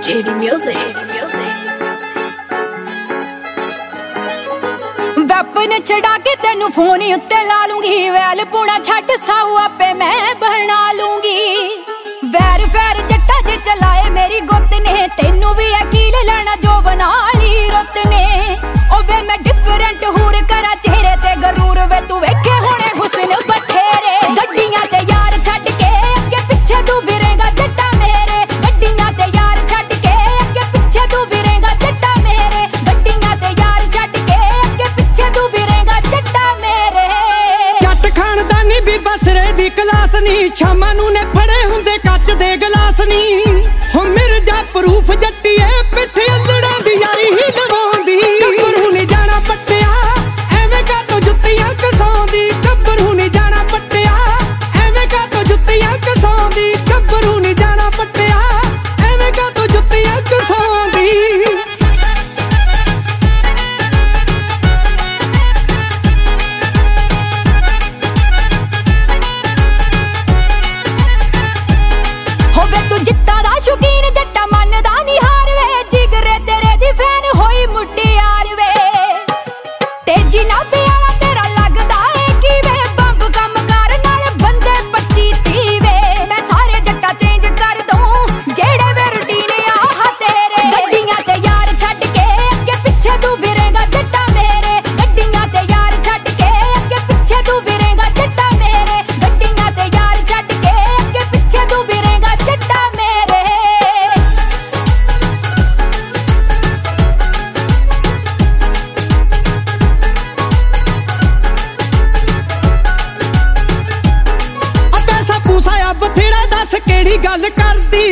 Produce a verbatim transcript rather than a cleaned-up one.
J D Music. Weapon ਛੜਾ ਕੇ ਤੈਨੂੰ ਫੋਨ ਉੱਤੇ ਲਾ ਲੂੰਗੀ, ਵੈਲ ਪੂਣਾ ਛੱਡ ਸਾਊ ਆਪੇ ਮੈਂ ਬਣਾ ਲੂੰਗੀ। ਵੈਰ ਵੈਰ ਜੱਟਾ ਜੇ ਚਲਾਏ ਮੇਰੀ ਗੁੱਤ ਨੇ, ਤੈਨੂੰ ਵੀ ਅਕੀਲ ਲੈਣਾ ਜੋ ਬਣਾ ਲਈ ਰੁੱਤ ਨੇ। ਉਹ ਵੇ ਮੈਂ ਡਿਫਰੈਂਟ ਹੂਰ ਕਰਾਂ ਚਿਹਰੇ ਤੇ ਗਰੂਰ, ਵੇ ਤੂੰ ਵੇਖੇ ਹੋਣੇ ਹੁਸਨ ਬਥੇਰੇ। ਗੱਡੀਆਂ ਤੇ ਯਾਰ ਛੱਡ ਕੇ ਅੱਗੇ ਪਿੱਛੇ ਤੂੰ ਫਿਰੇਗਾ ਜੱਟਾ ਮੇਰੇ, ਗੱਡੀਆਂ ਤੇ ਯਾਰ ਛੱਡ ਕੇ ਅੱਗੇ ਪਿੱਛੇ ਤੂੰ ਫਿਰੇਗਾ ਜੱਟਾ ਮੇਰੇ, ਗੱਡੀਆਂ ਤੇ ਯਾਰ ਛੱਡ ਕੇ ਅੱਗੇ ਪਿੱਛੇ ਤੂੰ ਫਿਰੇਗਾ ਜੱਟਾ ਮੇਰੇ। ਜੱਟ ਖਾਨਦਾਨੀ ਵੀ ਬਸਰੇ ਦੀ ਕਲਾਸ ਨੀ, ਸ਼ਾਮਾਂ ਨੂੰ ਨੇ ਫੜੇ ਹੁੰਦੇ ਕੱਚ ਦੇ ਗਲਾਸ ਨੀ। ਹੋ ਮਿਰਜ਼ਾ ਪ੍ਰੂਫ ਜੱਟੀਏ ਪਿੱਠ ਅੱਲੜਾਂ ਦੀ ਯਾਰੀ ਹੀ ਲਵਾਉਂਦੀ। ਗੱਭਰੂ ਨੀ ਜਾਣਾ ਪੱਟਿਆ ਐਵੇਂ ਕਾਤੋਂ ਜੁੱਤੀਆਂ ਕਸਾਉਂਦੀ, ਗੱਭਰੂ ਨੀ ਜਾਣਾ ਪੱਟਿਆ ਐਵੇਂ ਕਾਤੋਂ ਜੁੱਤੀਆਂ ਕਸਾਉਂਦੀ, ਗੱਭਰੂ ਨੀ ਜਾਣਾ ਪੱਟਿਆ ਐਵੇਂ ਕਾਤੋਂ ਜੁੱਤੀਆਂ ਕਸਾਉਂਦੀ। ਜਿੱਤਾਂ ਦਾ ਸ਼ੌਕੀਨ ਜੱਟਾ ਮੰਨਦਾ ਨੀ ਹਾਰ ਵੇ, ਜਿਗਰੇ ਤੇਰੇ ਦੀ ਫੈਨ ਹੋਈ ਮੁਟਿਆਰ ਵੇ। ਤੇਜੀ ਨਾਭੇ ਵਾਲਾ ਤੇਰਾ ਲੱਗਦਾ ਏ ਕੀ ਵੇ, ਬੰਬ ਕੰਮ ਕਰ ਨਾਲ ਬੰਦੇ ਪੱਚੀ ਤੀਹ ਵੇ। ਮੈਂ ਸਾਰੇ ਜੱਟਾ ਚੇਂਜ ਕਰ ਦੂੰ ਜਿਹੜੇ ਵੇ ਰੂਟੀਨ ਆਹ ਤੇਰੇ। ਗੱਡੀਆਂ ਤੇ ਯਾਰ ਛੱਡ ਕੇ ਅੱਗੇ ਪਿੱਛੇ ਤੂੰ ਫਿਰੇਗਾ ਜੱਟਾ ਮੇਰੇ, ਗੱਡੀਆਂ ਤੇ ਯਾਰ ਛੱਡ ਕੇ ਅੱਗੇ ਪਿੱਛੇ ਤੂੰ ਫਿਰੇਗਾ ਜੱਟਾ ਮੇਰੇ, ਗੱਡੀਆਂ ਤੇ ਯਾਰ ਛੱਡ ਕੇ ਅੱਗੇ ਪਿੱਛੇ ਤੂੰ ਫਿਰੇਗਾ ਜੱਟਾ ਮੇਰੇ। ਪੈਸਾ ਪੂਸਾ ਆ ਬਥੇਰਾ, ਦੱਸ ਕਿਹੜੀ ਗੱਲ ਕਰਦੀ।